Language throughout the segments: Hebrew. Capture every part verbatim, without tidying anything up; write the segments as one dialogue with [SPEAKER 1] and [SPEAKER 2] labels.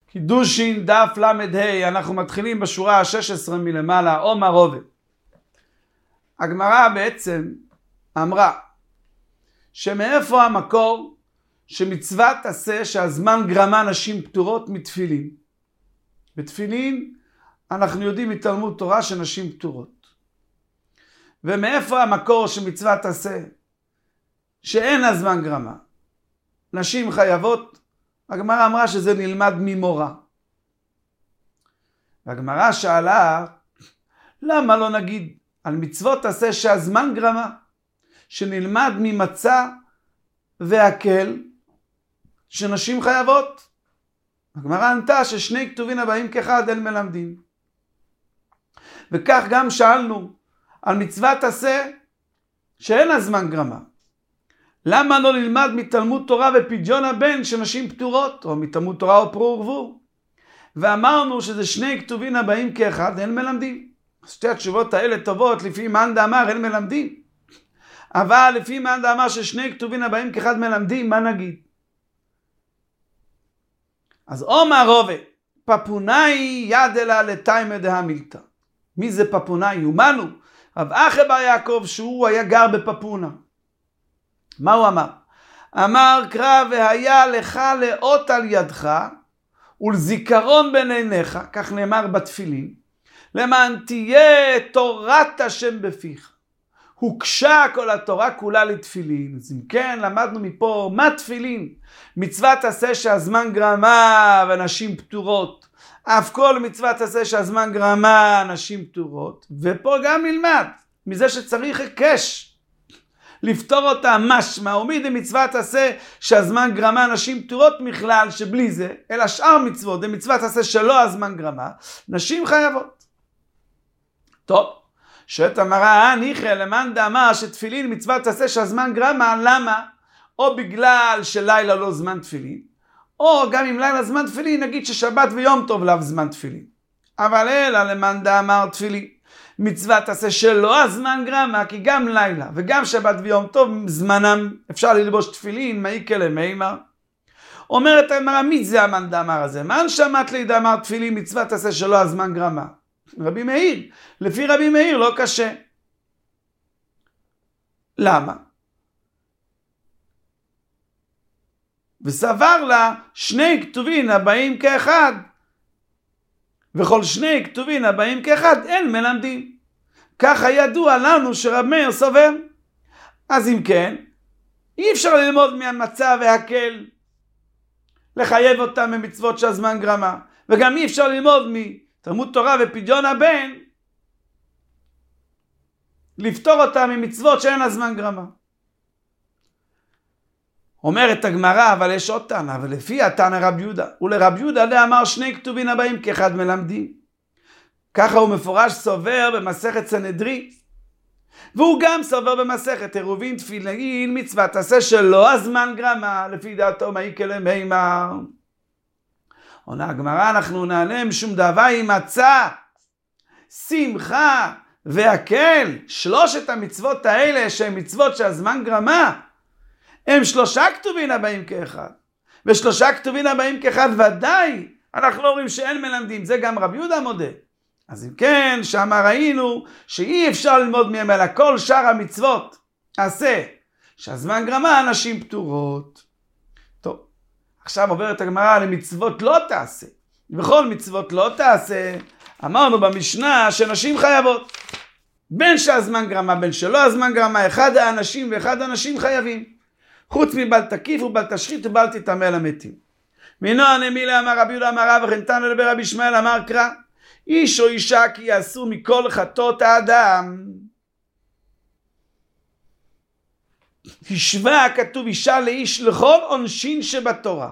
[SPEAKER 1] קידושין דף למד ה', אנחנו מתחילים בשורה ה-שש עשרה מלמעלה, עומר רובה. הגמרא בעצם אמרה שמאיפה המקור שמצוות עשה שהזמן גרמה נשים פטורות מתפילין. בתפילין אנחנו יודעים מתלמוד תורה שנשים פטורות. ומאיפה המקור שמצוות עשה שאין הזמן גרמה נשים חייבות? הגמרא אמרה שזה נלמד ממורה. והגמרא שאלה, למה לא נגיד על מצוות עשה שהזמן גרמה, שנלמד ממצה והקל שנשים חייבות? הגמרא ענתה ששני כתובין הבאים כאחד אין מלמדים. וכך גם שאלנו על מצוות עשה שאין הזמן גרמה, למה לא נלמד מתלמוד תורה ופדיון הבן שנשים פטורות, או מתלמוד תורה או פרו ורבו? ואמרנו שזה שני כתובין הבאים כאחד אין מלמדים. שתי התשובות האלה טובות, לפי מאן דאמר אין מלמדים. אבל לפי מאן דאמר ששני כתובין הבאים כאחד מלמדים, מה נגיד? אז עומר רובה, פפונאי ידלה לתיימא דהמילתא. מי זה פפונאי? אומנו רב אחא בר יעקב, שהוא היה גר בפפונה. מה הוא אמר? אמר קרא והיה לך לאות על ידך ולזיכרון בין עיניך, כך נאמר בתפילין, למען תהיה תורת השם בפיך. הוקשה כל התורה כולה לתפילין. אז אם כן למדנו מפה מה תפילין? מצוות עשה שהזמן גרמה ונשים פטורות. אף כל מצוות עשה שהזמן גרמה נשים פטורות. ופה גם נלמד מזה שצריך הקש לפתור אותה משמע ומיד מצוות עשה שהזמן גרמה נשים פטורות מכלל, שבלי זה אלא שאר מצוות זה מצוות עשה שלא הזמן גרמה נשים חייבות. טוב, שאת אמרה ניחא למאן דאמר שתפילין מצוות עשה שהזמן גרמה, למה? או בגלל שלילה לא זמן תפילין, או גם אם לילה זמן תפילין נגיד ששבת ויום טוב לאו זמן תפילין. אבל אלא למאן דאמר תפילין מצוות עשה שלא הזמן גרמה, כי גם לילה וגם שבת ויום טוב זמנם אפשר ללבוש תפילין, מאי כלה מימר. אומרת אמרה, מי זה המאן דאמר הזה? מאן שמעת לי דאמר תפילין מצוות עשה שלא הזמן גרמה? רבי מאיר. לפי רבי מאיר לא קשה. למה? וסבר לה שני כתובין הבאים כאחד, וכל שני כתובין הבאים כאחד אין מלמדים. ככה ידוע לנו שרב מאיר סובר. אז אם כן, אי אפשר ללמוד מהמצה והקל לחייב אותם ממצוות שהזמן גרמה, וגם אי אפשר ללמוד מתלמוד תורה ופדיון הבן לפתור אותם ממצוות שאין הזמן גרמה. אומרת הגמרא, אבל יש עוד טענה, ולפי התנא רב יהודה, ולרב יהודה לאמר שני כתובין הבאים כאחד מלמדים. ככה הוא מפורש סובר במסכת סנהדרין, והוא גם סובר במסכת עירובין תפילין מצוות עשה שלא הזמן גרמה, לפי דעתו מאי כלה מימר. עונה הגמרא, אנחנו נעלם שום דבר עם מצה, שמחה והקל, שלושת המצוות האלה שהן מצוות שהזמן גרמה, הם שלושה כתובין הבאים כאחד, ושלושה כתובין הבאים כאחד ודאי אנחנו לא אומרים שאין מלמדים. זה גם רב יהודה מודה. אז אם כן, שם ראינו שאי אפשר ללמוד מהם אלא כל שאר המצוות עשה שהזמן גרמה נשים פטורות. טוב, עכשיו עוברת הגמרא למצוות לא תעשה. בכל מצוות לא תעשה אמרנו במשנה שנשים חייבות, בין שהזמן גרמה בין שלא הזמן גרמה, אחד האנשים ואחד האנשים חייבים, חוץ מבל תקיף ובל תשחית ובל תטמא למתים. מינו הנמילה אמר רבי יהודה אמר רב, וכן תנא לדבר רבי ישמעאל אמר קרא, איש או אישה כי יעשו מכל חטאות האדם. השווה הכתוב אישה לאיש לכל עונשין שבתורה.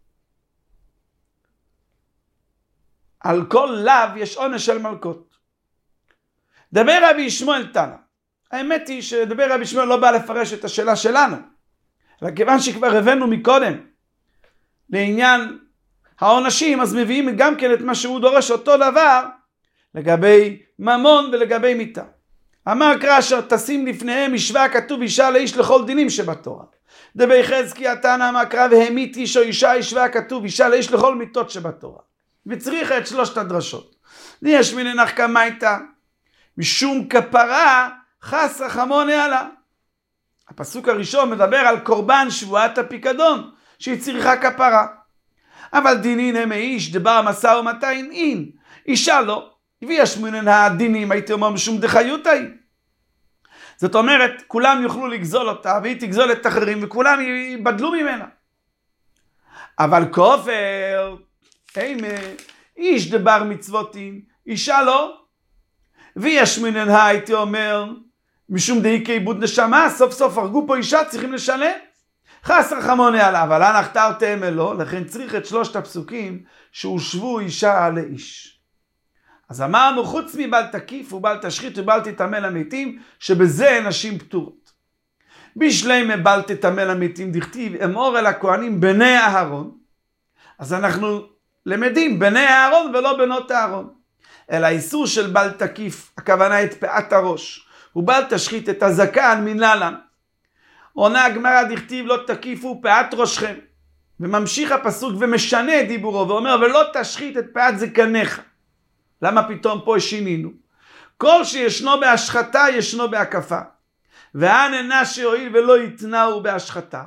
[SPEAKER 1] על כל לאו יש עונש של מלכות. דבר רבי ישמעאל תנא. האמת היא שדבר רבי ישמעאל לא בא לפרש את השאלה שלנו, אלא כיוון שכבר הבאנו מקודם לעניין העונשים, אז מביאים גם כן את מה שהוא דורש אותו דבר לגבי ממון ולגבי מיתה. אמר קרא אשר תשים לפניהם משווה כתוב אישה לאיש לכל דינים שבתורה. דבי חזקי התנא אמר קרא והמית איש או אישה ישווה כתוב אישה לאיש לכל מיתות שבתורה. וצריך את שלושת הדרשות. יש מן נחקא מייתא משום כפרה חס רחמון העלה. הפסוק הראשון מדבר על קורבן שבועת הפיקדון שהיא צריכה כפרה. אבל דינין הם איש דבר מסע ומתיים אין. אישה לא. ויש מן הדינים הייתי אומר משום דחיותא היא. זאת אומרת כולם יוכלו לגזול אותה והיא תגזול את אחרים וכולם יבדלו ממנה. אבל כופר אימה איש דבר מצוותים אישה לא. ויש מן הייתי אומר משום דהי כעיבוד נשמה, סוף סוף הרגו פה אישה, צריכים לשלם. חס רחמון עליו, אבל אנח תרתם אלו, לכן צריך את שלושת הפסוקים שהושבו אישה לאיש. אז אמרנו, חוץ מבל תקיף ובל תשחית ובל תטמא למתים, שבזה נשים פטורות. בשלמי בל תטמא למתים דכתיב, אמור אל הכהנים בני אהרון. אז אנחנו למדים בני אהרון ולא בנות אהרון. אלא האיסור של בל תקיף, הכוונה את פאת הראש. ובל תשחית את הזקן מנלן. עונה הגמרא דכתיב לא תקיפו פאת ראשכם. וממשיך הפסוק ומשנה את דיבורו ואומר ולא תשחית את פאת זקניך. למה פתאום פה שינינו? כל שישנו בהשחתה ישנו בהקפה. והאן אינה שהועיל ולא יתנאו בהשחתה.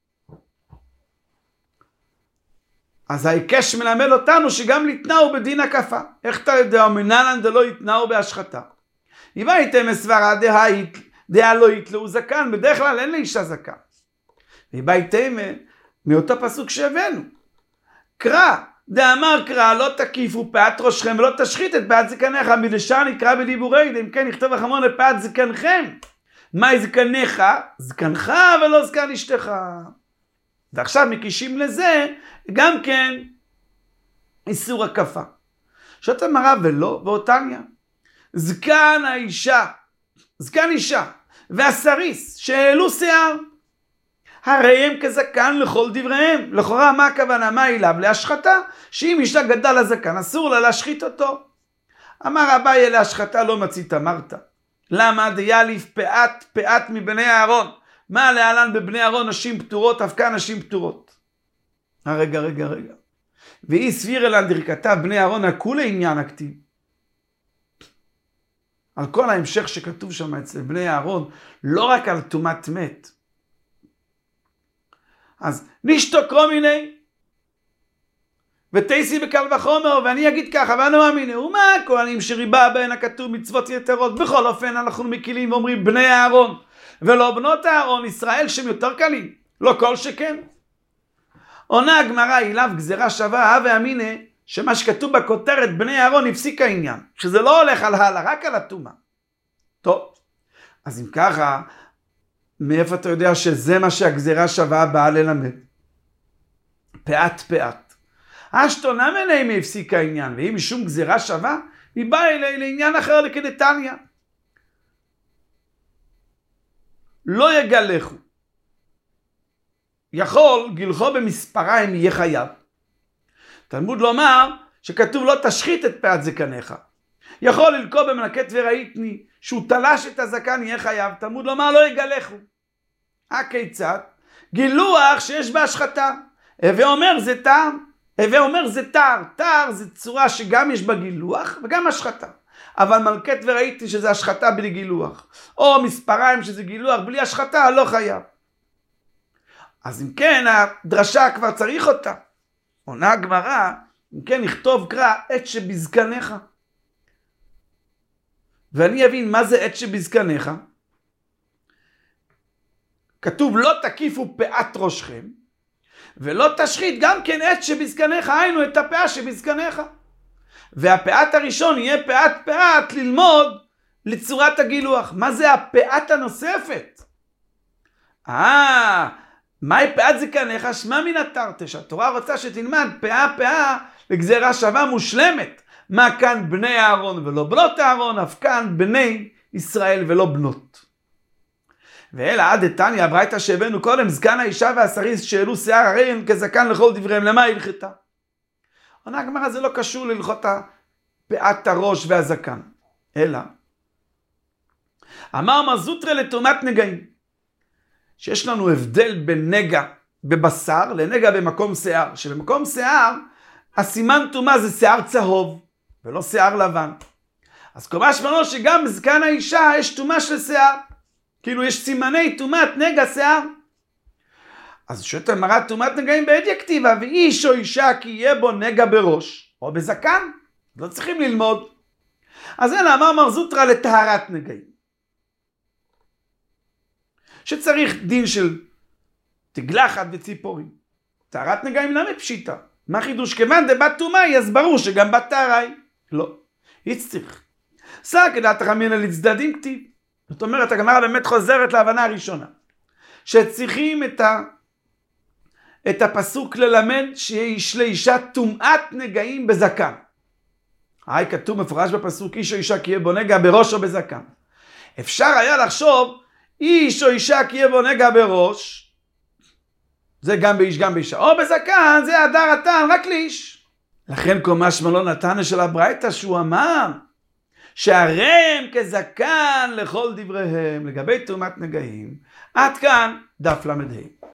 [SPEAKER 1] אז ההיקש מלמד אותנו שגם לתנאו בדין הקפה. איך אתה יודע? מנלן דלא יתנאו בהשחתה. אם הייתם מסברה דעה לא יתלו זקן, בדרך כלל אין לאישה זקן. אם הייתם מאותו פסוק שהבאנו. קרא, דאמר קרא, לא תקיפו פאת ראשכם ולא תשחית את פאת זקניך, מדשאר נקרא בדיבורי, אם כן נכתוב החמון לפאת זקנכם. מהי זקניך? זקנך ולא זקן אשתך. ועכשיו מקישים לזה גם כן איסור הקפה. שאת אמרה ולא ואותניה. זקן האישה, זקן אישה והסריס שהעלו שיער, הרי הם כזקן לכל דבריהם. לכאורה מה הכוונה? מה אליו? להשחתה, שאם אישה גדל הזקן אסור לה להשחית אותו. אמר אביי להשחתה לא מצית אמרת. למה? דיאליף פאת פאת מבני אהרון. מה להלן בבני אהרון נשים פטורות, אף כאן נשים פטורות. רגע רגע רגע. ואי סביר אלנדר כתב בני אהרון הכולי עניין הכתיב. על כל ההמשך שכתוב שם אצל בני אהרון, לא רק על טומאת מת. אז נשתוק רומיני, ותייסי בקל וחומר, ואני אגיד ככה, ואנו מאמיני, ומה הכהנים שריבה בהן הכתוב מצוות יתרות, בכל אופן אנחנו מקילים ואומרים בני אהרון, ולא בנות אהרון, ישראל שהם יותר קלים, לא כל שכן. עונה הגמרא אליו גזירה שווה, הווה אמיני, שמה שכתוב בכותרת בני אהרון הפסיק העניין, שזה לא הולך על הלאה, רק על הטומאה. טוב, אז אם ככה, מאיפה אתה יודע שזה מה שהגזירה שווה באה ללמד? פאת פאת. אשתונה מנהים הפסיק העניין, ואם משום גזירה שווה, היא באה אלי לעניין אחר לכדתניא. לא יגלחו. יכול גילחו במספריים יהיה חייב. תלמוד לומר שכתוב לא תשחית את פאת זקניך. יכול ללקוא במלקט וראיתני שהוא תלש את הזקן יהיה חייב. תלמוד לומר לא יגלחו. הכיצד? גילוח שיש בהשחתה. הווה אומר זה טעם. הווה אומר זה תר. תר זה צורה שגם יש בה גילוח וגם השחתה. אבל מלקט וראיתני שזה השחתה בלי גילוח. או מספריים שזה גילוח בלי השחתה לא חייב. אז אם כן הדרשה כבר צריך אותה. עונה הגמרא, אם כן נכתוב קרא עת שבזקניך. ואני אבין מה זה עת שבזקניך. כתוב לא תקיפו פאת ראשכם, ולא תשחית גם כן עת שבזקניך, היינו את הפאה שבזקניך. והפאת הראשון יהיה פאת פאת ללמוד לצורת הגילוח. מה זה הפאת הנוספת? אה, מהי פאת זקניך? שמע מן התרתי, שהתורה רוצה שתלמד פאה פאה לגזירה שווה מושלמת. מה כאן בני אהרון ולא בנות אהרון, אף כאן בני ישראל ולא בנות. ואלא עד דתניא הברייתא שהבאנו קודם, זקן האישה והסריס שהעלו שיער הרי הם כזקן לכל דבריהם, למה הלכתה? עונה הגמרא זה לא קשור להלכות פאת הראש והזקן, אלא אמר מר זוטרא לטומאת נגעים, שיש לנו הבדל בין נגע בבשר לנגע במקום שיער, שבמקום שיער הסימן טומאה זה שיער צהוב ולא שיער לבן. אז כל משמעו שגם בזקן האישה יש טומאה של שיער, כאילו יש סימני טומאת נגע שיער. אז שואלת הגמרא, טומאת נגעים באדייקטיבה, ואיש או אישה כי יהיה בו נגע בראש או בזקן, לא צריכים ללמוד. אז אלא אמר מר זוטרא לטהרת נגעים, שצריך דין של תגלחת וציפורים. טהרת נגעים למה פשיטה? מה חידוש? כיוון דבת טומאה, אז ברור שגם בת טהרה היא. לא, יצטריך. סע כדעת חכמים לצדדים כתיב. זאת אומרת, הגמרא באמת חוזרת להבנה הראשונה, שצריכים את, ה... את הפסוק ללמד שיש לאישה טומאת נגעים בזקן. היי, כתוב מפורש בפסוק, איש או אישה כי יהיה בו נגע בראש או בזקן. אפשר היה לחשוב, איש או אישה כי יהיה בו נגע בראש, זה גם באיש גם באישה, או בזקן זה הדר התן רק לאיש. לכן כל משמע לא נתן של הברייתא שהוא אמר שהרי הם כזקן לכל דבריהם לגבי טומאת נגעים. עד כאן דף למד.